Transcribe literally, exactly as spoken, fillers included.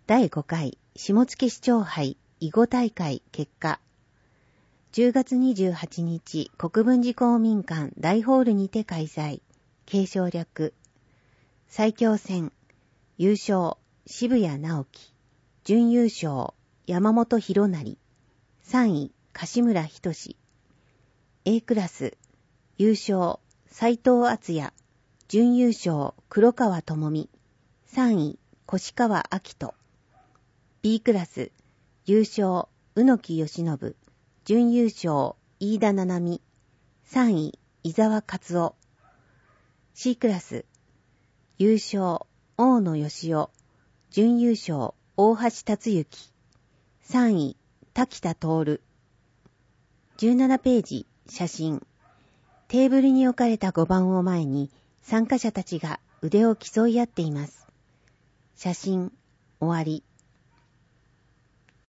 だいごかい下野市長杯囲碁大会結果。じゅうがつにじゅうはちにち国分寺公民館大ホールにて開催。継承略。最強戦。優勝渋谷直樹。準優勝山本博成。さんい柏村仁。A クラス。優勝斉藤敦也。準優勝黒川智美。さんい越川明人。B クラス。優勝宇野木義信。準優勝飯田七海。さんい伊沢克夫。C クラス。優勝大野義夫。準優勝大橋達之。さんい滝田徹。じゅうななページ写真。テーブルに置かれたごばんを前に参加者たちが腕を競い合っています。写真終わり。